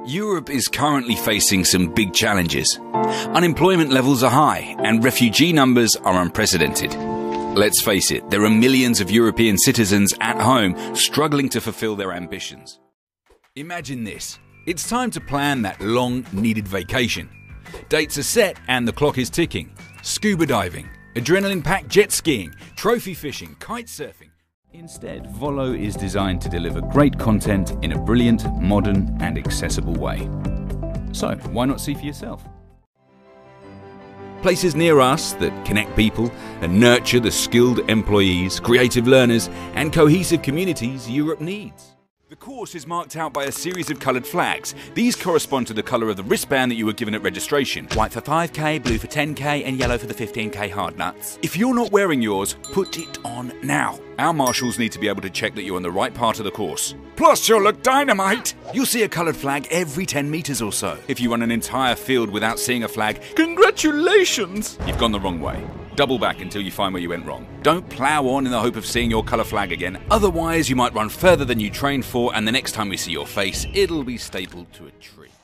Europe is currently facing some big challenges. Unemployment levels are high and refugee numbers are unprecedented. Let's face it, there are millions of European citizens at home struggling to fulfill their ambitions. Imagine this. It's time to plan that long-needed vacation. Dates are set and the clock is ticking. Scuba diving, adrenaline-packed jet skiing, trophy fishing, kite surfing. Instead, Volo is designed to deliver great content in a brilliant, modern and accessible way. So, why not see for yourself? Places near us that connect people and nurture the skilled employees, creative learners and cohesive communities Europe needs. The course is marked out by a series of coloured flags. These correspond to the colour of the wristband that you were given at registration. White for 5k, blue for 10k and yellow for the 15k hard nuts. If you're not wearing yours, put it on now. Our marshals need to be able to check that you're on the right part of the course. Plus, you'll look dynamite! You'll see a coloured flag every 10 metres or so. If you run an entire field without seeing a flag, congratulations! You've gone the wrong way. Double back until you find where you went wrong. Don't plough on in the hope of seeing your colour flag again. Otherwise, you might run further than you trained for, and the next time we see your face, it'll be stapled to a tree.